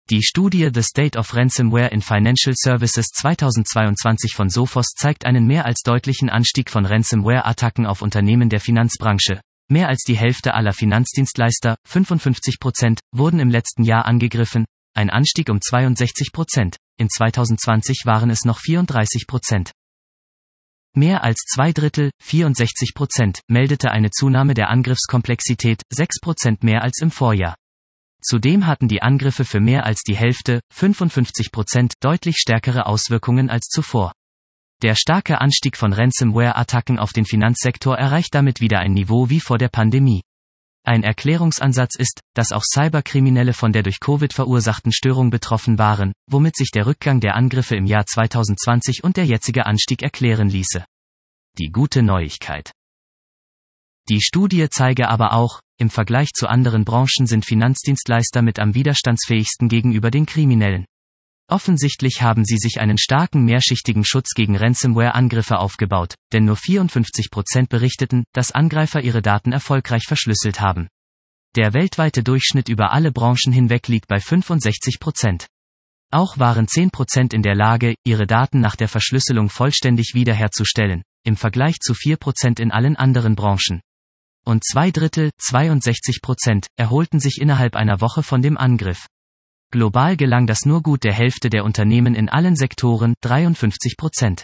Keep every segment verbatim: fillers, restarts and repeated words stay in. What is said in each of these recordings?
Die Studie The State of Ransomware in Financial Services zweitausendzweiundzwanzig von Sophos zeigt einen mehr als deutlichen Anstieg von Ransomware-Attacken auf Unternehmen der Finanzbranche. Mehr als die Hälfte aller Finanzdienstleister, fünfundfünfzig Prozent, wurden im letzten Jahr angegriffen, ein Anstieg um zweiundsechzig Prozent. In zweitausendzwanzig waren es noch vierunddreißig Prozent. Mehr als zwei Drittel, vierundsechzig Prozent, meldete eine Zunahme der Angriffskomplexität, sechs Prozent mehr als im Vorjahr. Zudem hatten die Angriffe für mehr als die Hälfte, fünfundfünfzig Prozent, deutlich stärkere Auswirkungen als zuvor. Der starke Anstieg von Ransomware-Attacken auf den Finanzsektor erreicht damit wieder ein Niveau wie vor der Pandemie. Ein Erklärungsansatz ist, dass auch Cyberkriminelle von der durch Covid verursachten Störung betroffen waren, womit sich der Rückgang der Angriffe im Jahr zweitausendzwanzig und der jetzige Anstieg erklären ließe. Die gute Neuigkeit. Die Studie zeige aber auch, im Vergleich zu anderen Branchen sind Finanzdienstleister mit am widerstandsfähigsten gegenüber den Kriminellen. Offensichtlich haben sie sich einen starken mehrschichtigen Schutz gegen Ransomware-Angriffe aufgebaut, denn nur vierundfünfzig Prozent berichteten, dass Angreifer ihre Daten erfolgreich verschlüsselt haben. Der weltweite Durchschnitt über alle Branchen hinweg liegt bei fünfundsechzig Prozent. Auch waren zehn Prozent in der Lage, ihre Daten nach der Verschlüsselung vollständig wiederherzustellen, im Vergleich zu vier Prozent in allen anderen Branchen. Und zwei Drittel, zweiundsechzig Prozent, erholten sich innerhalb einer Woche von dem Angriff. Global gelang das nur gut der Hälfte der Unternehmen in allen Sektoren, dreiundfünfzig Prozent.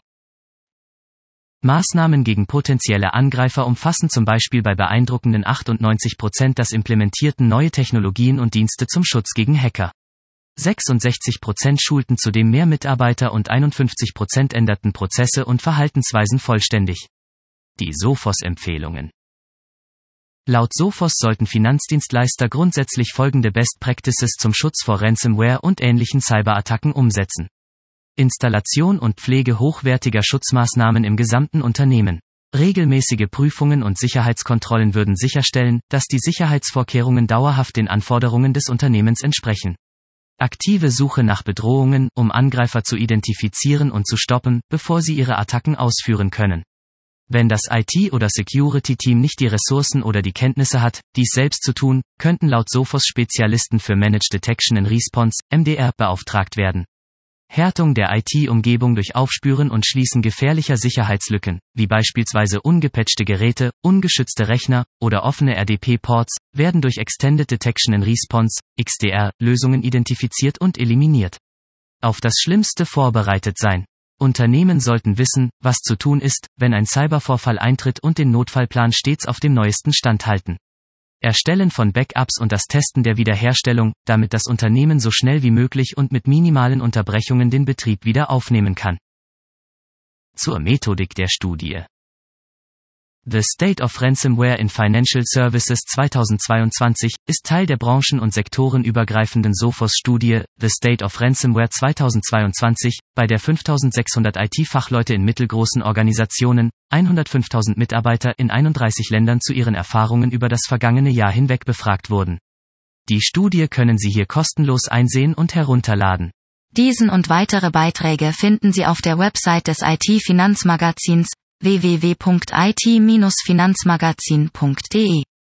Maßnahmen gegen potenzielle Angreifer umfassen zum Beispiel bei beeindruckenden achtundneunzig Prozent das Implementierten neue Technologien und Dienste zum Schutz gegen Hacker. sechsundsechzig Prozent schulten zudem mehr Mitarbeiter und einundfünfzig Prozent änderten Prozesse und Verhaltensweisen vollständig. Die Sophos-Empfehlungen. Laut Sophos sollten Finanzdienstleister grundsätzlich folgende Best Practices zum Schutz vor Ransomware und ähnlichen Cyberattacken umsetzen. Installation und Pflege hochwertiger Schutzmaßnahmen im gesamten Unternehmen. Regelmäßige Prüfungen und Sicherheitskontrollen würden sicherstellen, dass die Sicherheitsvorkehrungen dauerhaft den Anforderungen des Unternehmens entsprechen. Aktive Suche nach Bedrohungen, um Angreifer zu identifizieren und zu stoppen, bevor sie ihre Attacken ausführen können. Wenn das I T- oder Security-Team nicht die Ressourcen oder die Kenntnisse hat, dies selbst zu tun, könnten laut Sophos Spezialisten für Managed Detection and Response, M D R, beauftragt werden. Härtung der I T-Umgebung durch Aufspüren und Schließen gefährlicher Sicherheitslücken, wie beispielsweise ungepatchte Geräte, ungeschützte Rechner oder offene R D P-Ports, werden durch Extended Detection and Response, X D R-Lösungen identifiziert und eliminiert. Auf das Schlimmste vorbereitet sein. Unternehmen sollten wissen, was zu tun ist, wenn ein Cybervorfall eintritt und den Notfallplan stets auf dem neuesten Stand halten. Erstellen von Backups und das Testen der Wiederherstellung, damit das Unternehmen so schnell wie möglich und mit minimalen Unterbrechungen den Betrieb wieder aufnehmen kann. Zur Methodik der Studie. The State of Ransomware in Financial Services zweitausendzweiundzwanzig ist Teil der branchen- und sektorenübergreifenden Sophos-Studie The State of Ransomware zweitausendzweiundzwanzig, bei der fünftausendsechshundert I T-Fachleute in mittelgroßen Organisationen, hundertfünftausend Mitarbeiter in einunddreißig Ländern zu ihren Erfahrungen über das vergangene Jahr hinweg befragt wurden. Die Studie können Sie hier kostenlos einsehen und herunterladen. Diesen und weitere Beiträge finden Sie auf der Website des I T-Finanzmagazins w w w punkt i t Bindestrich finanzmagazin punkt d e.